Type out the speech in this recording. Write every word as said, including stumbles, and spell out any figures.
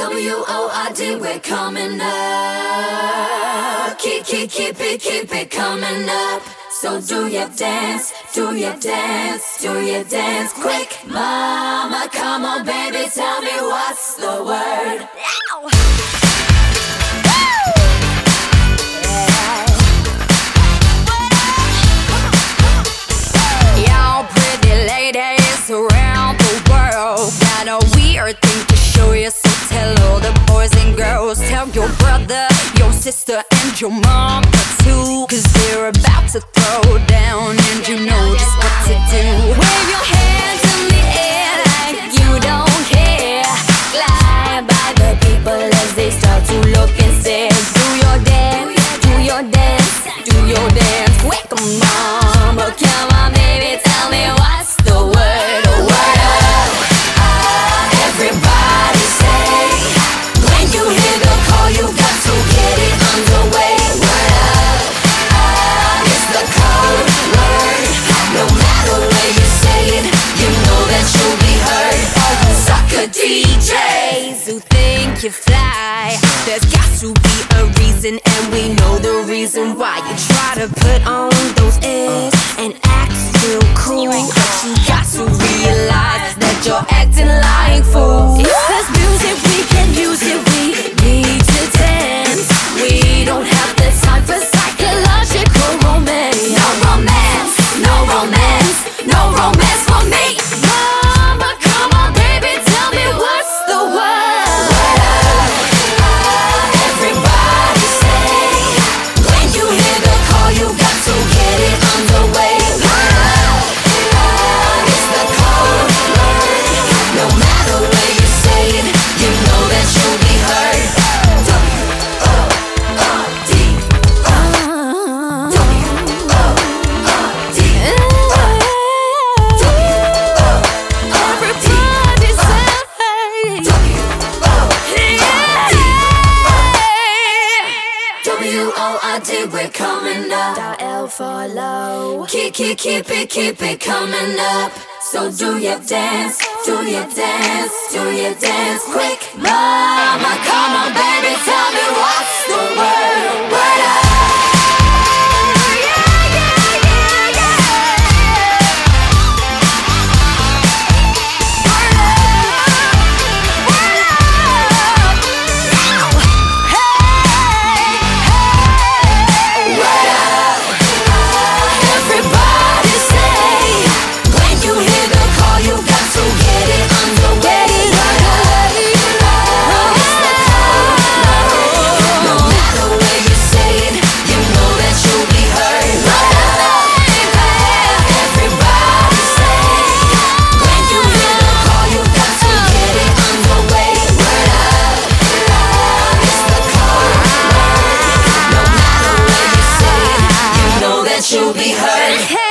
W O R D, we're coming up. Keep, keep, keep it, keep it coming up. So do your dance, do your dance, do your dance quick. Mama, come on, baby, tell me what's the word. Ow. Around the world, got a weird thing to show you, so tell all the boys and girls. Tell your brother, your sister, and your mom too, cause they're about to throw down, and you know just what to do. Wave your hands in the air like you don't care. Glide by the people as they start to look and stare. Do your dance, do your dance, do your dance quick, mama. Come on, baby, tell me what's the word. D Js who think you fly, there's got to be a reason, and we know the reason why. You try to put on those airs and act real cool, but you got to realize that you're acting like fools. If there's music, we can use it, we need to dance. We don't have the time for psychological romance. No romance, no romance, no romance for me. Mama, come on, baby, tell me what's the word. Everybody say, when you hear the call, you got to get it underway. It's the code word. No matter where you say it, you know that you'll be heard. W O R D, W O R D, Everybody say W O R D, we're coming up. Dial L for low. Keep, keep, keep it, keep it coming up. So do your dance, do your dance, do your dance quick. Mama, come on, baby, tell me what's the word. Word up. You'll be heard.